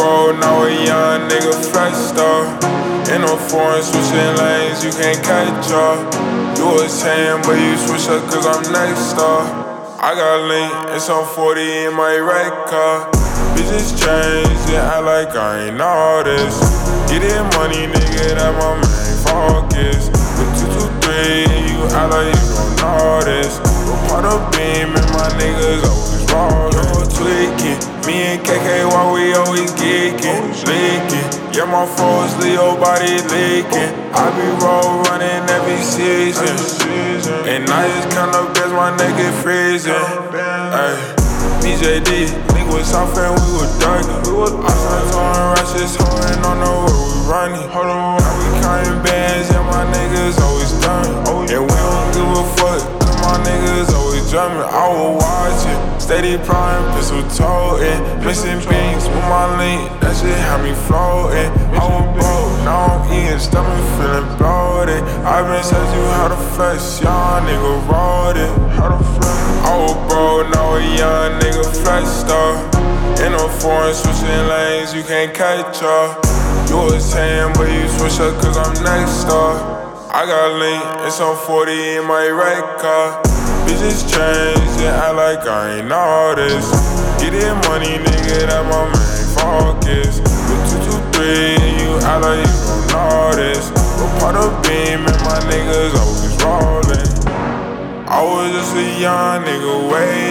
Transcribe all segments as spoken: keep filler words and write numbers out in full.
bro, now a young nigga flexed up. In a foreign switching lanes, you can't catch up. You was saying, but you switch up cause I'm next up. I got lean and some forty in my red car. Bitches change and act like I ain't all this. Getting money, nigga, that my main focus. With two two three, you act like you don't know this. But part of beam and my niggas always rollin'. Yo, tweaking, me and K K, why we always geeking, leaking. Yeah, my foes, Leo body leaking. I be roll running every season. And I just count up as my nigga freezing. Ay, B J D, nigga was soft and we was ducking. I started throwing ratchets, holding on the way we running. Now we counting bands, yeah, my niggas always done. And we don't give a fuck, cause my niggas always drumming. I will watch it, steady prime, pistol toting. Missing beans with my link, that shit had me floating. I was broke, now I'm eating, stomach feeling bloated. I been said you how to flex, young nigga wrote it. How to flex? I was broke, now a young nigga flexed up. In a foreign switching lanes, you can't catch up. You was saying, but you switch up cause I'm next up. I got lean and some forty in my red car. Bitches change and act like I ain't all this. Getting money, nigga, that my main focus. With two two three, you act like you don't know this. But part of beam and my niggas always rollin'. I was just a young nigga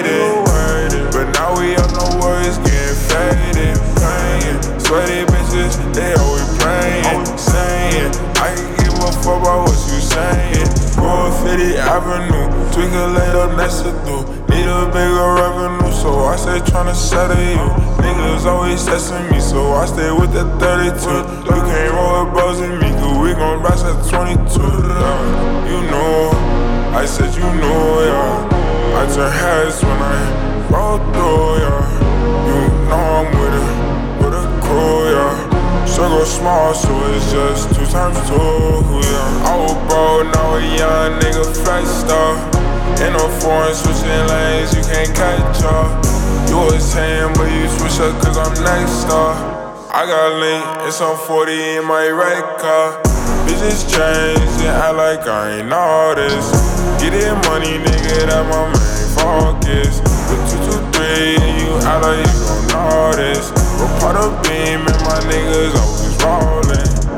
waiting, but now we up, no words getting faded. Playing, sweaty bitches, they always praying, saying I can give a fuck about what you saying. Go fifty Avenue, twinkle later next to do. Need a bigger revenue, so I stay tryna settle you. Niggas always testing me, so I stay with the thirty-two. You can't roll with bros in me, cause we gon' rise at twenty-two. Yeah, you know, I said you know, yeah. I turn heads when I roll through, yeah. You know I'm with it, with a crew, yeah. Circle small, so it's just two times two, yeah. I was broke, now a young nigga flexed up. In a foreign switching lanes, you can't catch up. You was saying, but you switch up cause I'm next up. I got lean and some forty in my red car. Bitches change and act like I ain't all this. Getting money, nigga, that my main focus. With two two three, you act like you don't know this. But part of beam and my niggas always rollin'.